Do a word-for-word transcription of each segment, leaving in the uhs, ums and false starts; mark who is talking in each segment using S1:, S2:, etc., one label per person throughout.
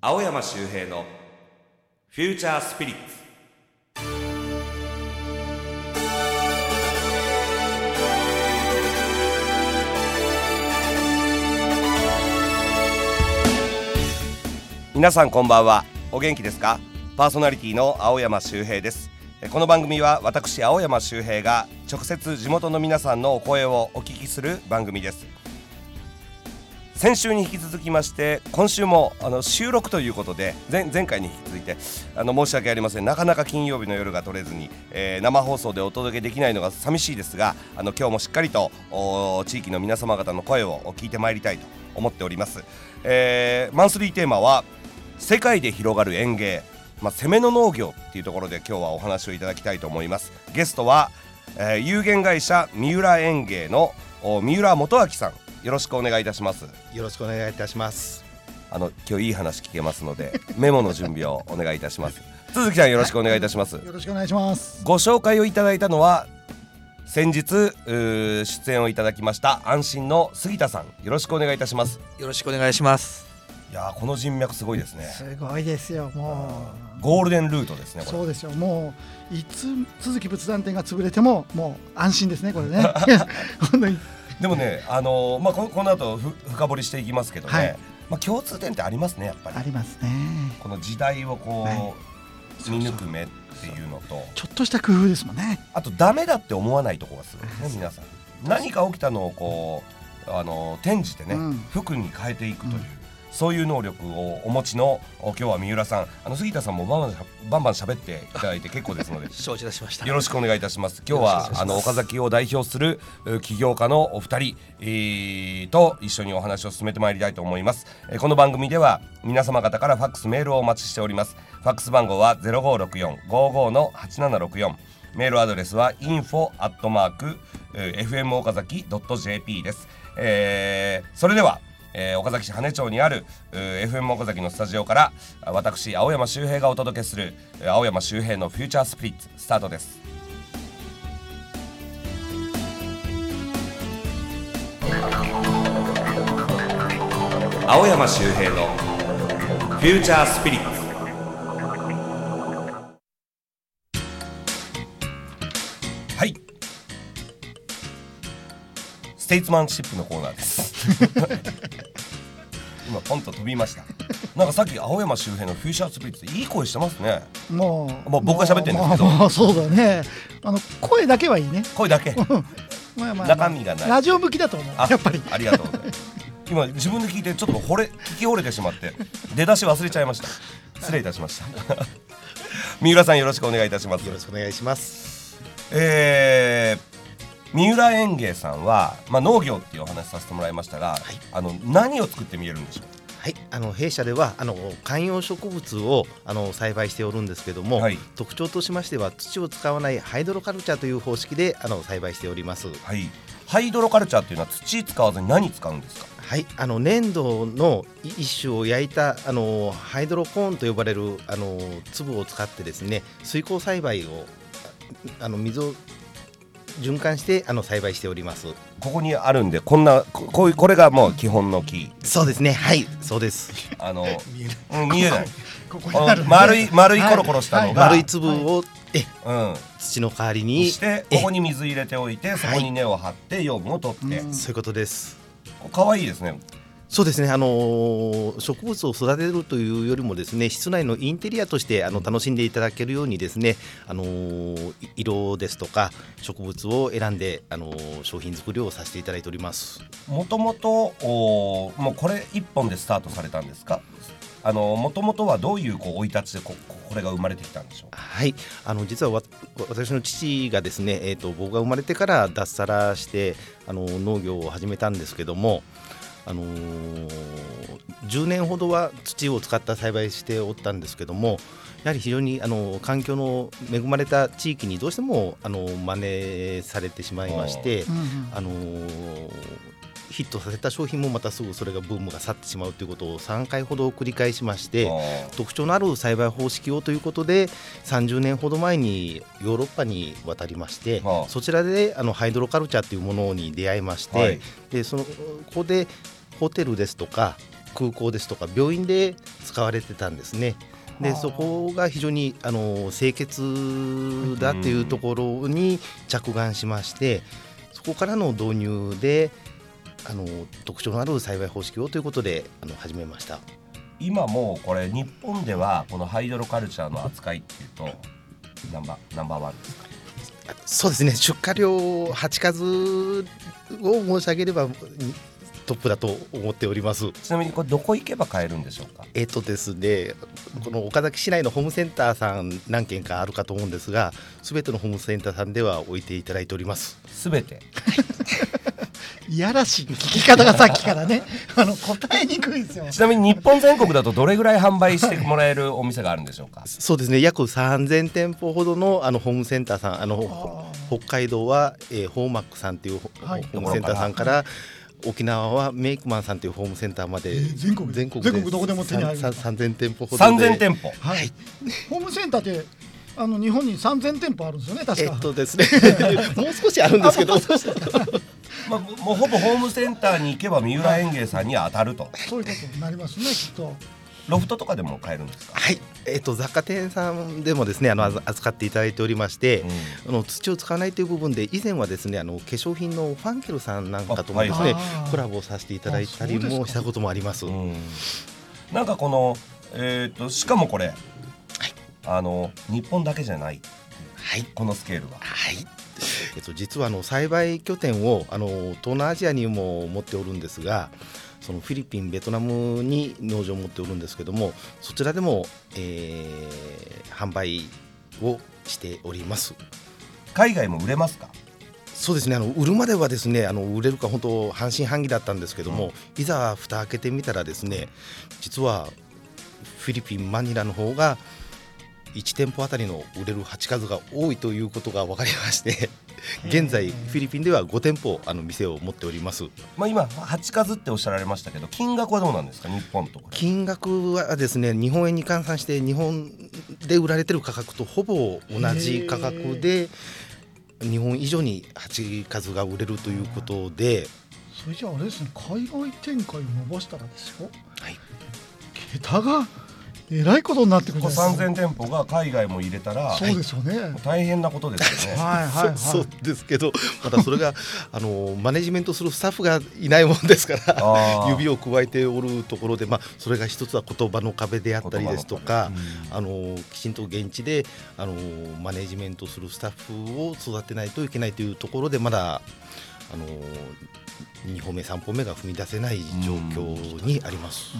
S1: 青山周平のフューチャースピリッツ。皆さんこんばんは。お元気ですか？パーソナリティの青山周平です。この番組は私青山周平が直接地元の皆さんのお声をお聞きする番組です。先週に引き続きまして今週もあの収録ということで 前, 前回に引き続いてあの申し訳ありません。なかなか金曜日の夜が取れずに、えー、生放送でお届けできないのが寂しいですが、あの今日もしっかりと地域の皆様方の声を聞いてまいりたいと思っております。えー、マンスリーテーマは世界で広がる園芸、まあ、攻めの農業っていうところで今日はお話をいただきたいと思います。ゲストは、えー、有限会社三浦園芸の三浦元明さん、よろしくお願いいたします。
S2: よろしくお願いいたします。
S1: あの今日いい話聞けますのでメモの準備をお願いいたします。鈴木さん、よろしくお願いいたします。
S3: よろしくお願いします。
S1: ご紹介をいただいたのは先日出演をいただきました安心の杉田さん、よろしくお願いいたします。
S4: よろしくお願いします。
S1: いやこの人脈すごいですね。
S3: すごいですよ。も
S1: うゴールデンルートですね。これ
S3: そうですよ。もういつ鈴木仏壇店が潰れてももう安心ですね、これね本当に。で
S1: もね、あのーまあ、こ, この後ふ深掘りしていきますけどね、
S3: はい、
S1: まあ、共通点ってありますね、やっぱり。
S3: ありますね。
S1: この時代をこう、はい、見抜く目っていうのと、
S3: そうそう、ちょっとした工夫ですもんね。
S1: あとダメだって思わないところがすごいね、皆さん。何か起きたのをこう、あのー、転じてね、うん、服に変えていくという、うん、そういう能力をお持ちの今日は三浦さん、あの杉田さんもバンバンバンバン喋っていただいて結構ですので
S4: 承知いたしました。
S1: よろしくお願いいたします。今日はあの岡崎を代表する起業家のお二人、えー、と一緒にお話を進めてまいりたいと思います。えー、この番組では皆様方からファックスメールをお待ちしております。ファックス番号は ゼロごろくよん ごご のはちななろくよん、メールアドレスは インフォ アットマーク エフエム 岡崎 ドット ジェーピー です。えー、それではえー、岡崎市羽根町にある エフエム 岡崎のスタジオから私青山周平がお届けする青山周平のフューチャースピリッツ、スタートです。青山周平のフューチャースピリッツ。はい、ステイツマンシップのコーナーです今ポンと飛びました。なんかさっき青山周平のフューチャースピリッツ、いい声してますね。
S3: もう、
S1: まあ、僕が喋ってるんですけど、まあ
S3: まあ、そうだね。あの声だけはいいね。
S1: 声だけまあ、まあまあ、中身がない。
S3: ラジオ向きだと思う。やっぱり
S1: ありがとうございます今自分で聞いてちょっと惚れ聞き惚れてしまって出だし忘れちゃいました。失礼いたしました三浦さん、よろしくお願いいたします。
S2: よろしくお願いします。
S1: えー三浦園芸さんは、まあ、農業っていうお話させてもらいましたが、はい、あの何を作ってみえるんでしょう？
S2: はい、あの弊社ではあの観葉植物をあの栽培しておるんですけども、はい、特徴としましては土を使わないハイドロカルチャーという方式であの栽培しております。
S1: はい、ハイドロカルチャーっていうのは土使わずに何使うんですか？
S2: はい、あの粘土の一種を焼いたあのハイドロコーンと呼ばれるあの粒を使ってですね、水耕栽培をあの水を循環してあの栽培しております。
S1: ここにあるんで、こんなここういうこれがもう基本の木。
S2: そうですね、はい、そうです。
S1: あの見えない、うん、見えない
S3: ここにある、ね、
S1: 丸い丸いコロコロしたのが、
S2: はい、丸い粒を、はい、え、うん、土の代わりに
S1: してここに水入れておいて、そこに根を張って養分を取って、
S2: はい、そういうことです。
S1: 可愛いですね。
S2: そうですね、あのー、植物を育てるというよりもですね、室内のインテリアとしてあの楽しんでいただけるようにですね、あのー、色ですとか植物を選んで、あのー、商品作りをさせていただいております。
S1: もともともうこれ一本でスタートされたんですか？あのもともとはどういうこう生い立ちで こ, これが生まれてきたんでしょう？
S2: はい、あの実はわ私の父がですね、えーと、僕が生まれてから脱サラしてあの農業を始めたんですけども、あのー、じゅうねんほどは土を使った栽培しておったんですけども、やはり非常にあの環境の恵まれた地域にどうしてもあの真似されてしまいまして、うんうん、あのー、ヒットさせた商品もまたすぐそれがブームが去ってしまうということをさんかいほど繰り返しまして、特徴のある栽培方式をということでさんじゅうねんほど前にヨーロッパに渡りまして、そちらであのハイドロカルチャーというものに出会いまして、はい、でそのここでホテルですとか空港ですとか病院で使われてたんですね。でそこが非常にあの清潔だというところに着眼しまして、そこからの導入であの特徴のある栽培方式をということであの始めました。
S1: 今もうこれ日本ではこのハイドロカルチャーの扱いっていうとナンバーナンバーワンですか？
S2: そうですね、出荷量鉢数を申し上げればトップだと思っております。
S1: ちなみにこれどこ行けば買えるんでしょうか？
S2: えっとですね、この岡崎市内のホームセンターさん何軒かあるかと思うんですが、すべてのホームセンターさんでは置いていただいております。
S1: すべて
S3: いやらしい聞き方がさっきからねあの答えにくいですよ。
S1: ちなみに日本全国だとどれぐらい販売してもらえるお店があるんでしょうか？
S2: そうですね、約さんぜんてんぽほどのあのホームセンターさん、あの北海道は、えー、ホーマックさんというホームセンターさんから、沖縄はメイクマンさんというホームセンターまで、
S3: えー、全国
S2: 全国
S3: 全国どこでも手に入る
S2: さんぜんてんぽほどで
S1: さんぜんてんぽ、
S3: はい、ホームセンターってあの日本にさんぜんてんぽあるんですよね確か。
S2: えっとですねもう少しあるんですけど
S1: まあ、もうほぼホームセンターに行けば三浦園芸さんに当たると。
S3: そういうことになりますねきっと。
S1: ロフトとかでも買えるんですか？
S2: はい、えー、と雑貨店さんでもですねあの扱っていただいておりまして、うん、あの土を使わないという部分で以前はですねあの化粧品のファンケルさんなんかともですね、はい、コラボさせていただいたりもしたこともあります。
S1: うん、なんかこの、えー、としかもこれ、はい、あの日本だけじゃない、はい、このスケールは、
S2: はい、えー、と実はあの栽培拠点をあの東南アジアにも持っておるんですが、そのフィリピン、ベトナムに農場を持っておるんですけども、そちらでも、えー、販売をしております。
S1: 海外も売れますか？
S2: そうですね、あの売るまではですねあの売れるか本当半信半疑だったんですけども、うん、いざ蓋開けてみたらですね、実はフィリピン・マニラの方がいち店舗あたりの売れる鉢数が多いということが分かりまして現在フィリピンではご店舗あの店を持っております。
S1: まあ、今鉢数っておっしゃられましたけど、金額はどうなんですか？日本とか
S2: 金額はですね日本円に換算して日本で売られている価格とほぼ同じ価格で日本以上に鉢数が売れるということで、
S3: それじゃああれですね、海外展開を伸ばしたらですよ、
S2: はい、
S3: 桁がえらいことになってくるんです。
S1: さんぜんてんぽが海外も入れたら
S3: そうですよね、
S1: はい、大変なことですよね
S3: はいはい、はい、
S2: そ, そうですけど、またそれがあのマネジメントするスタッフがいないもんですから指を加えておるところで、まあ、それが一つは言葉の壁であったりですとか、うん、あのきちんと現地であのマネジメントするスタッフを育てないといけないというところで、まだあのにほんめさんぽんめが踏み出せない状況にあります。
S3: うん、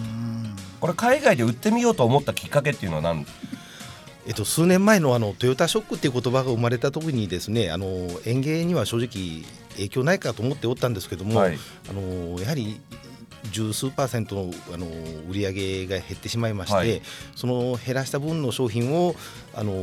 S1: これ海外で売ってみようと思ったきっかけっていうのは何？
S2: えっと、数年前のあのトヨタショックっていう言葉が生まれた時にですね、あの園芸には正直影響ないかと思っておったんですけども、はい、あのやはり十数パーセントの、あの売り上げが減ってしまいまして、はい、その減らした分の商品をあの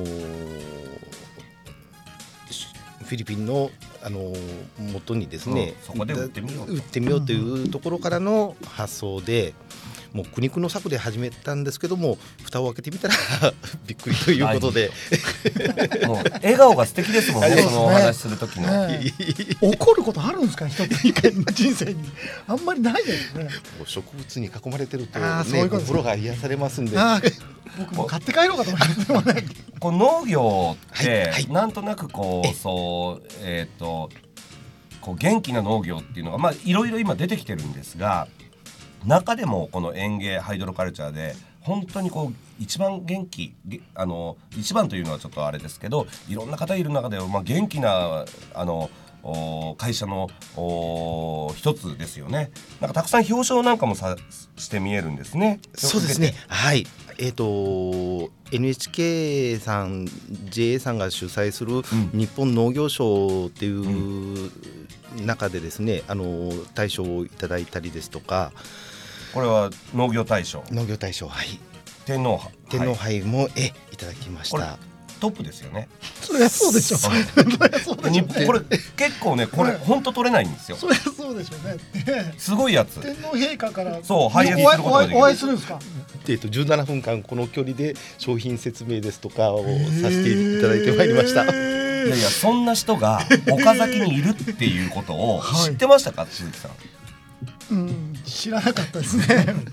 S2: フィリピンのあの元にですね、
S1: うん、そこで売ってみよう
S2: 売ってみようというところからの発想で、もう苦肉の策で始めたんですけども、蓋を開けてみたらびっくりということで
S1: もう笑顔が素敵ですもんね、そのお話する時の、
S3: ね、怒ることあるんですか、一つ一回の人生にあんまりないですね。
S2: 植物に囲まれてると、ね、
S3: うう
S2: 心が癒されますんで、
S3: 僕も買って帰ろうかと思いますね
S1: こう農業って、はいはい、なんとなくこうそうえっ、ー、とこう元気な農業っていうのがまあいろいろ今出てきてるんですが、中でもこの園芸ハイドロカルチャーで本当にこう一番元気、あの一番というのはちょっとあれですけど、いろんな方いる中で、まあ、元気なあの会社の一つですよね。なんかたくさん表彰なんかもさして見えるんですね。
S2: そうですね、はい、えーと、エヌエイチケー さん ジェーエー さんが主催する日本農業賞っていう中でですね、あの大賞をいただいたりですとか、
S1: これは農業大賞
S2: 農業大賞、はい、
S1: 天皇杯
S2: 天皇杯もえいただきました。
S1: トップですよね。
S3: そりゃそうでしょ
S1: これ結構ね、これ本当取れないんですよ。
S3: そりゃそうでしょうね。
S1: すごいやつ。
S3: 天皇陛下から
S1: そう拝謁することができる。
S3: お会いするんですか。
S2: えっとじゅうななふんかんこの距離で商品説明ですとかをさせていただいてまいりました。い
S1: やいや、そんな人が岡崎にいるっていうことを知ってましたか、鈴木さん。
S3: うん、知らなかったですね。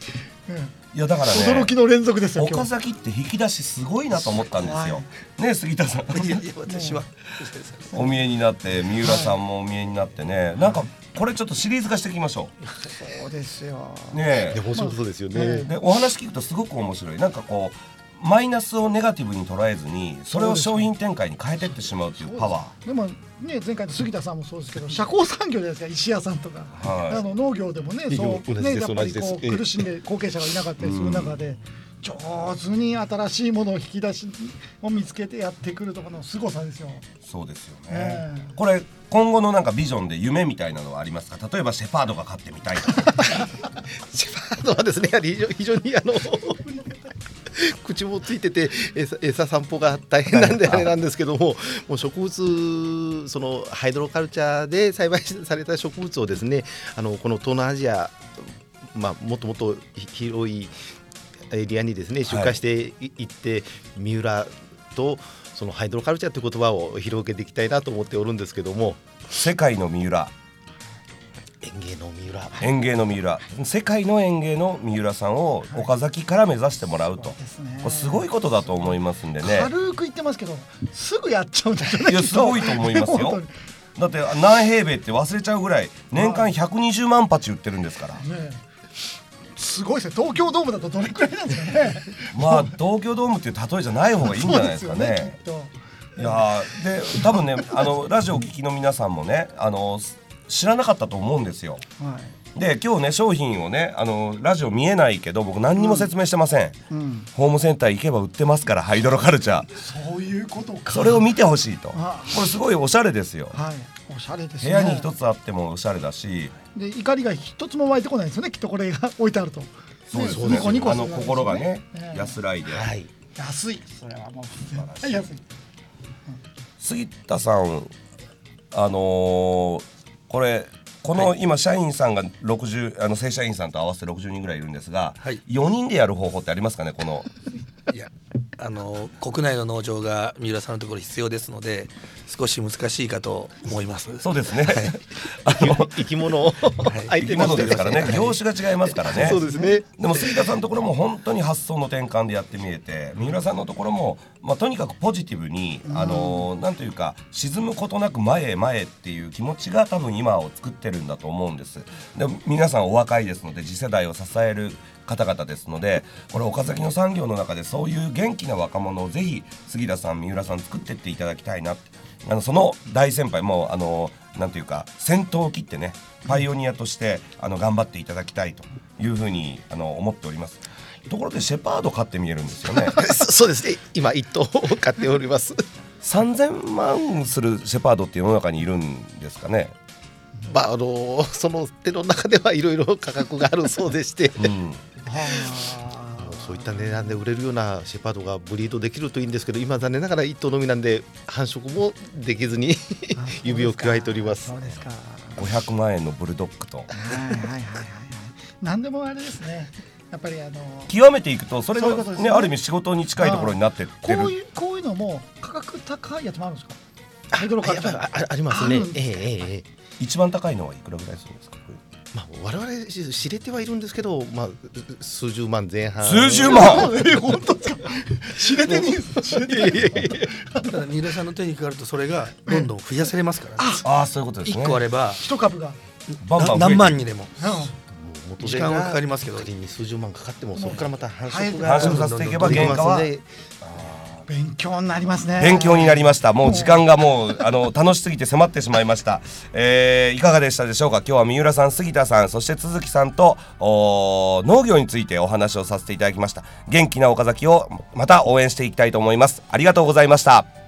S1: いやだからね、
S3: 驚きの連続ですよ。
S1: 岡崎って引き出しすごいなと思ったんですよ、
S3: はい、
S1: ね杉田さん
S4: いやいや私は
S1: お見えになって三浦さんもお見えになってね、はい、なんかこれちょっとシリーズ化していきましょ
S3: う。そうですよ
S2: い
S1: ね。
S2: や面白そうですよね。
S1: でお話聞くとすごく面白い。なんかこうマイナスをネガティブに捉えずにそれを商品展開に変えていってしまうというパワー。
S3: でもね、前回の杉田さんもそうですけど、社交産業じゃないですか、石屋さんとか、はい、あの農業でもね、そうね、やっぱりこう苦しんで後継者がいなかったりする中で、上手に新しいものを引き出しを見つけてやってくるところの凄さですよ。
S1: そうですよね、
S3: えー、
S1: これ今後のなんかビジョンで夢みたいなのはありますか？例えばシェパードが飼ってみたいとか
S2: シェパードはですね、やはり非常にあの口もついてて餌、餌散歩が大変なんであれなんですけども、もう植物、そのハイドロカルチャーで栽培された植物をですね、あのこの東南アジア、まあ、もっともっと広いエリアにですね出荷していって、はい、三浦とそのハイドロカルチャーという言葉を広げていきたいなと思っておるんですけども、
S1: 世界の三浦、
S2: 園芸の三浦、
S1: 園芸の三浦、世界の園芸の三浦さんを岡崎から目指してもらうと、はい、す, ね、これすごいことだと思いますんでね。
S3: 軽く言ってますけどすぐやっちゃうんですよね。
S1: いやすごいと思いますよだって何平米って忘れちゃうぐらい年間ひゃくにじゅうまん鉢売ってるんですから、
S3: ね、すごいですね。東京ドームだとどれくらいなんですかね
S1: まあ東京ドームっていう例えじゃない方がいいんじゃないですかね。いやで多分ねあのラジオを聴きの皆さんもねあの知らなかったと思うんですよ、はい、で今日ね商品をねあのラジオ見えないけど僕何にも説明してません、うんうん、ホームセンター行けば売ってますからハイドロカルチャー。
S3: そういうことか。
S1: それを見てほしいと。これすごいおしゃれですよ、
S3: はい、おしゃれですね。
S1: 部屋に一つあってもおしゃれだし、
S3: で怒りが一つも湧いてこないんですよね、きっとこれが置いてあると。
S1: そうですね、ニコニコする、ね、あの心がね、ね安らいで、
S3: はい、安い、それはもう安い、うん、
S1: 杉田さんあのー、これこの今社員さんがろくじゅうあの正社員さんと合わせてろくじゅうにんぐらいいるんですが、はい、よにんでやる方法ってありますかね？この
S4: いやあの国内の農場が三浦さんのところ必要ですので少し難しいかと思います。
S1: そうですね、
S4: はい、
S1: あの
S2: 生き物を
S1: 生き物ですからね、業種が違いますからね。
S2: そうですね。
S1: でも杉田さんのところも本当に発想の転換でやってみえて、三浦さんのところも、まあ、とにかくポジティブに、うん、あのなんというか沈むことなく前へ前へっていう気持ちが多分今を作ってるんだと思うんです。で皆さんお若いですので次世代を支える方々ですので、これ岡崎の産業の中でそういう元気な若者をぜひ杉田さん、三浦さん作っていっていただきたいなって、あのその大先輩もあのなんていうか先頭を切ってねパイオニアとしてあの頑張っていただきたいというふうにあの思っております。ところでシェパード飼って見えるんですよね
S2: そうですね、今一頭飼っております
S1: さんぜんまんするシェパードって世の中にいるんですかね？
S2: まああのその手の中ではいろいろ価格があるそうでして、うん、そういった値段で売れるようなシェパードがブリードできるといいんですけど、今残念ながら一頭のみなんで繁殖もできずに指を加えております。
S3: そうですか。
S1: ごひゃくまんえんのブルドッグと、
S3: はいはいはいはい、何でもあれですね、やっぱりあの
S1: 極めていくとそれが ね, ねある意味仕事に近いところになってってる。
S3: こういうこういうのも価格高いやつもあるんですか？ハイドロカルチャー
S2: あ, あ, ありますね。ええええ、
S1: 一番高いのはいくらぐらいするんですか？
S2: まあ、我々知れてはいるんですけど、まあ、数十万前半。
S1: 数十万
S3: 本当ですか？知れてねえです。知れてないです。
S4: ただ三浦さんの手にかかるとそれがどんどん増やせれますからね。
S1: ああそういうことですね。
S4: いっこあれば
S3: 一株が
S1: バンバン
S4: 何万にでも、
S2: うん、
S4: 時間はかかりますけど
S2: 仮に数十万かかってもそこからまた繁殖
S1: が繁殖させていけば原価は
S3: 勉強になりますね。
S1: 勉強になりました。もう時間がもうあの楽しすぎて迫ってしまいました、えー、いかがでしたでしょうか？今日は三浦さん、杉田さん、そして都築さんと農業についてお話をさせていただきました。元気な岡崎をまた応援していきたいと思います。ありがとうございました。